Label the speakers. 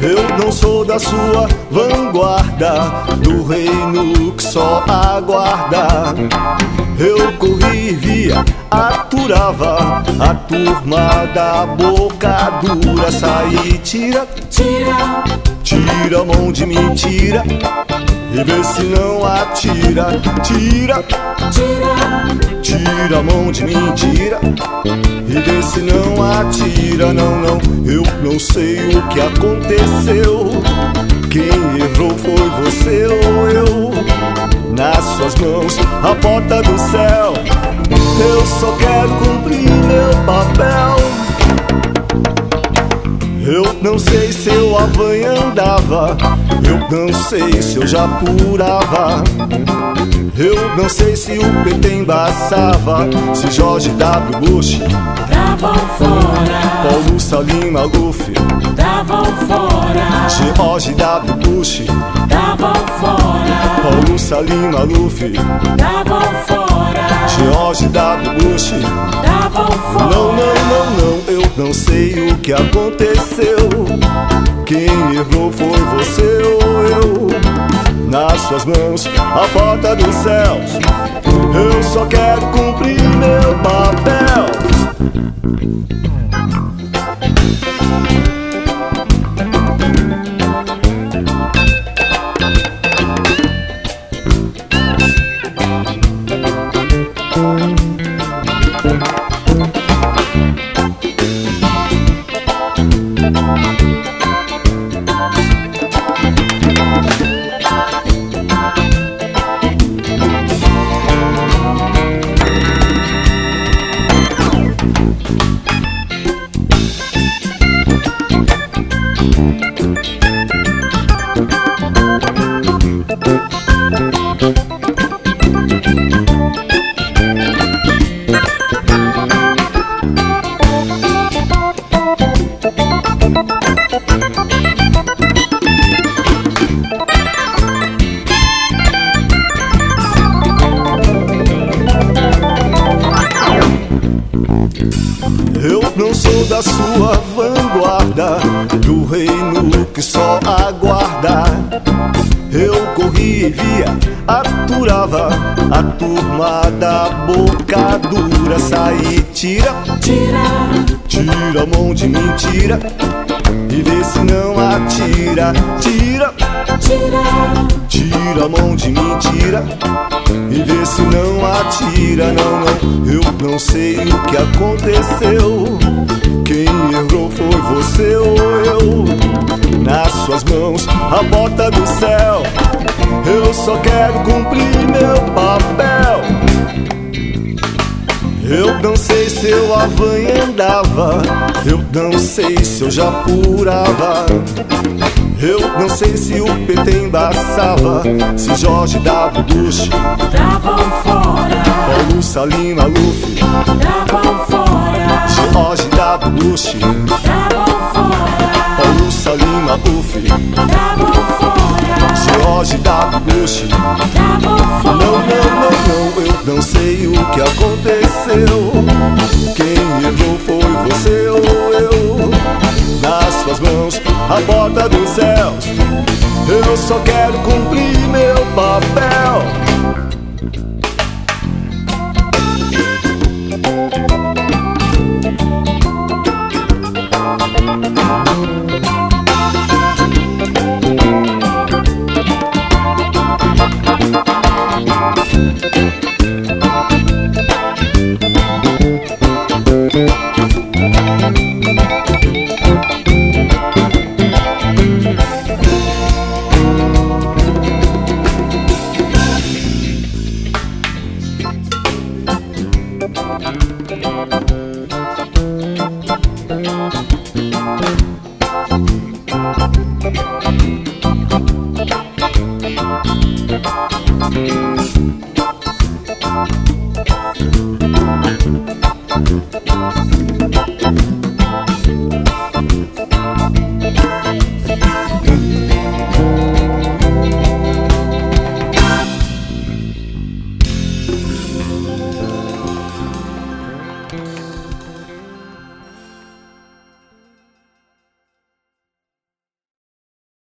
Speaker 1: Eu não sou da sua vanguarda, do reino que só aguarda. Eu corri e via, aturava a turma da boca dura. Saí, tira,
Speaker 2: Tira,
Speaker 1: tira a mão de mentira e vê se não atira. Tira,
Speaker 2: tira,
Speaker 1: tira a mão de mentira e vê se não atira. Não, não, eu não sei o que aconteceu. Quem errou foi você ou eu. Nas suas mãos a porta do céu. Eu só quero cumprir meu papel. Eu não sei se eu avanhandava, eu não sei se eu já purava, eu não sei se o PT embaçava, se Jorge W. Bush
Speaker 2: davam fora,
Speaker 1: Paulo Salim Maluf,
Speaker 2: davam fora,
Speaker 1: George W. Bush,
Speaker 2: davam fora,
Speaker 1: Paulo Salim Maluf,
Speaker 2: davam fora,
Speaker 1: George W. Bush.
Speaker 2: davam fora.
Speaker 1: Não, não, não, não, eu não sei o que aconteceu. Quem errou foi você ou eu. Nas suas mãos a porta dos céus. Eu só quero cumprir meu papel. Eu não sou da sua vanguarda, do reino que só aguarda. Eu corri e via, aturava a turma da boca dura. Saí, tira,
Speaker 2: Tira,
Speaker 1: tira a mão de mentira e vê se não atira. Tira,
Speaker 2: tira,
Speaker 1: tira a mão de mentira e vê se não atira. Não, não, eu não sei o que aconteceu. Quem errou foi você ou eu. Nas suas mãos a porta do céu. Eu só quero cumprir meu papel. Eu não sei se eu avanhandava, eu não sei se eu já purava, eu não sei se o PT embaçava, se Jorge W. Bush,
Speaker 2: davam fora,
Speaker 1: Paulo Salim Maluf,
Speaker 2: davam fora,
Speaker 1: George W. Bush,
Speaker 2: davam fora,
Speaker 1: Paulo Salim Maluf,
Speaker 2: davam fora,
Speaker 1: George W. Bush.
Speaker 2: davam fora.
Speaker 1: Não, não, não, não, eu não sei o que aconteceu. Quem errou foi você ou eu. Nas suas mãos a porta dos céus. Eu só quero cumprir meu papel.